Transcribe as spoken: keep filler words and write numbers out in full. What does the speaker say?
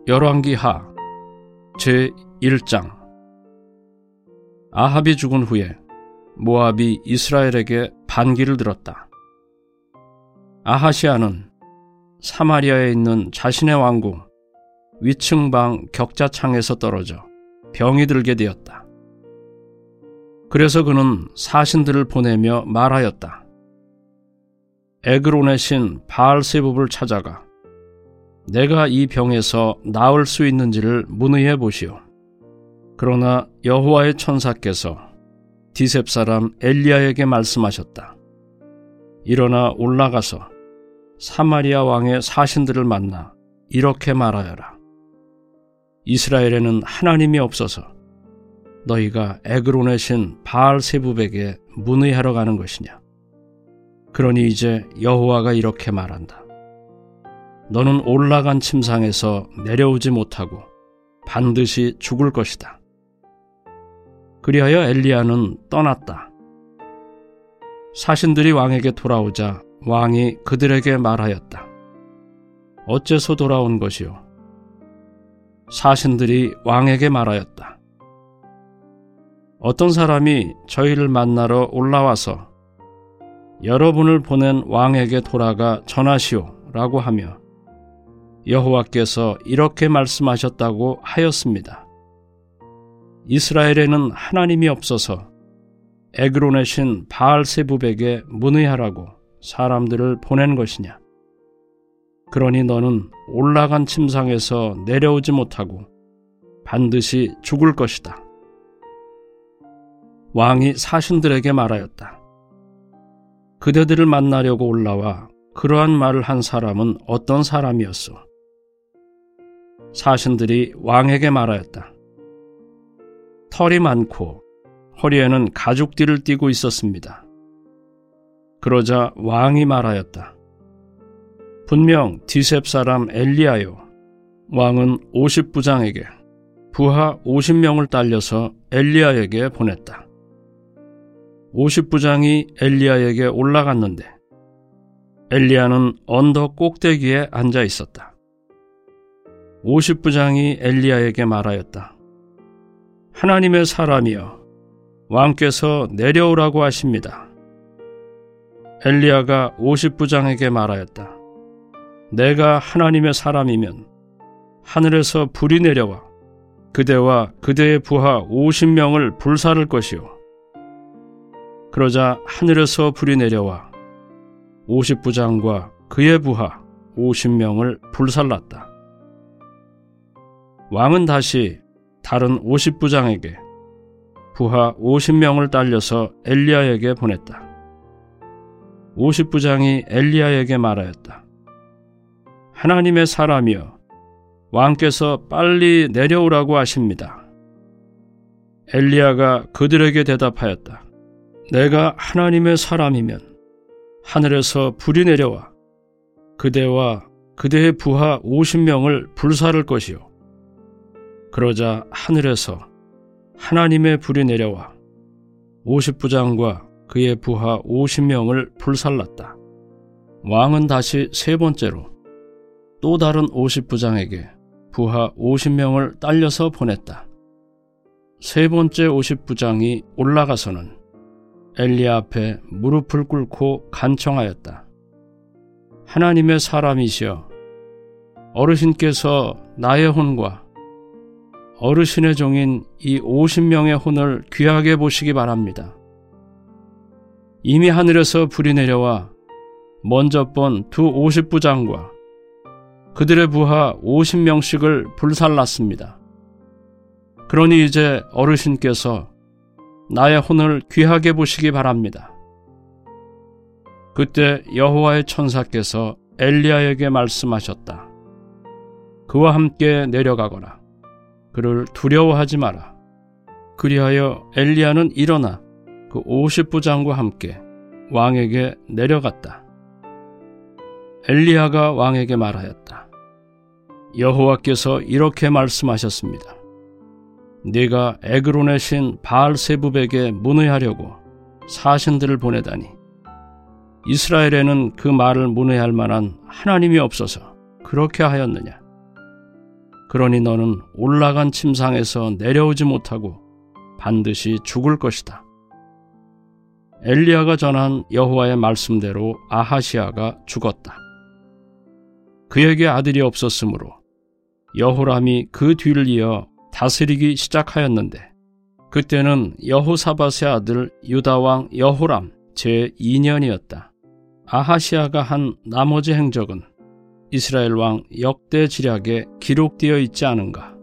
열왕기하 제일 장. 아합이 죽은 후에 모압이 이스라엘에게 반기를 들었다. 아하시아는 사마리아에 있는 자신의 왕궁 위층방 격자창에서 떨어져 병이 들게 되었다. 그래서 그는 사신들을 보내며 말하였다. 에그론의 신 바알세붑을 찾아가 내가 이 병에서 나을 수 있는지를 문의해 보시오. 그러나 여호와의 천사께서 디셉 사람 엘리야에게 말씀하셨다. 일어나 올라가서 사마리아 왕의 사신들을 만나 이렇게 말하여라. 이스라엘에는 하나님이 없어서 너희가 에그론의 신 바알세붑에게 문의하러 가는 것이냐. 그러니 이제 여호와가 이렇게 말한다. 너는 올라간 침상에서 내려오지 못하고 반드시 죽을 것이다. 그리하여 엘리야는 떠났다. 사신들이 왕에게 돌아오자 왕이 그들에게 말하였다. 어째서 돌아온 것이요? 사신들이 왕에게 말하였다. 어떤 사람이 저희를 만나러 올라와서 여러분을 보낸 왕에게 돌아가 전하시오 라고 하며 여호와께서 이렇게 말씀하셨다고 하였습니다. 이스라엘에는 하나님이 없어서 에그론의 신 바알세붑에게 문의하라고 사람들을 보낸 것이냐. 그러니 너는 올라간 침상에서 내려오지 못하고 반드시 죽을 것이다. 왕이 사신들에게 말하였다. 그대들을 만나려고 올라와 그러한 말을 한 사람은 어떤 사람이었소? 사신들이 왕에게 말하였다. 털이 많고 허리에는 가죽띠를 띠고 있었습니다. 그러자 왕이 말하였다. 분명 디셉 사람 엘리야요. 왕은 오십 부장에게 부하 오십 명을 딸려서 엘리야에게 보냈다. 오십 부장이 엘리야에게 올라갔는데 엘리야는 언덕 꼭대기에 앉아 있었다. 오십 부장이 엘리야에게 말하였다. 하나님의 사람이여, 왕께서 내려오라고 하십니다. 엘리야가 오십 부장에게 말하였다. 내가 하나님의 사람이면 하늘에서 불이 내려와 그대와 그대의 부하 오십 명을 불사를 것이요. 그러자 하늘에서 불이 내려와 오십 부장과 그의 부하 오십 명을 불살랐다. 왕은 다시 다른 오십 부장에게 부하 오십 명을 딸려서 엘리야에게 보냈다. 오십 부장이 엘리야에게 말하였다. 하나님의 사람이여, 왕께서 빨리 내려오라고 하십니다. 엘리야가 그들에게 대답하였다. 내가 하나님의 사람이면 하늘에서 불이 내려와 그대와 그대의 부하 오십 명을 불사를 것이요. 그러자 하늘에서 하나님의 불이 내려와 오십 부장과 그의 부하 오십 명을 불살랐다. 왕은 다시 세 번째로 또 다른 오십 부장에게 부하 오십 명을 딸려서 보냈다. 세 번째 오십 부장이 올라가서는 엘리야 앞에 무릎을 꿇고 간청하였다. 하나님의 사람이시여, 어르신께서 나의 혼과 어르신의 종인 이 오십 명의 혼을 귀하게 보시기 바랍니다. 이미 하늘에서 불이 내려와 먼저 본 두 오십 부장과 그들의 부하 오십 명씩을 불살랐습니다. 그러니 이제 어르신께서 나의 혼을 귀하게 보시기 바랍니다. 그때 여호와의 천사께서 엘리야에게 말씀하셨다. 그와 함께 내려가거라. 그를 두려워하지 마라. 그리하여 엘리야는 일어나 그 오십 부장과 함께 왕에게 내려갔다. 엘리야가 왕에게 말하였다. 여호와께서 이렇게 말씀하셨습니다. 네가 에그론의 신 바알세붑에게 문의하려고 사신들을 보내다니 이스라엘에는 그 말을 문의할 만한 하나님이 없어서 그렇게 하였느냐? 그러니 너는 올라간 침상에서 내려오지 못하고 반드시 죽을 것이다. 엘리야가 전한 여호와의 말씀대로 아하시아가 죽었다. 그에게 아들이 없었으므로 여호람이 그 뒤를 이어 다스리기 시작하였는데, 그때는 여호사밧의 아들 유다왕 여호람 제이 년이었다. 아하시아가 한 나머지 행적은 이스라엘 왕 역대 지략에 기록되어 있지 않은가?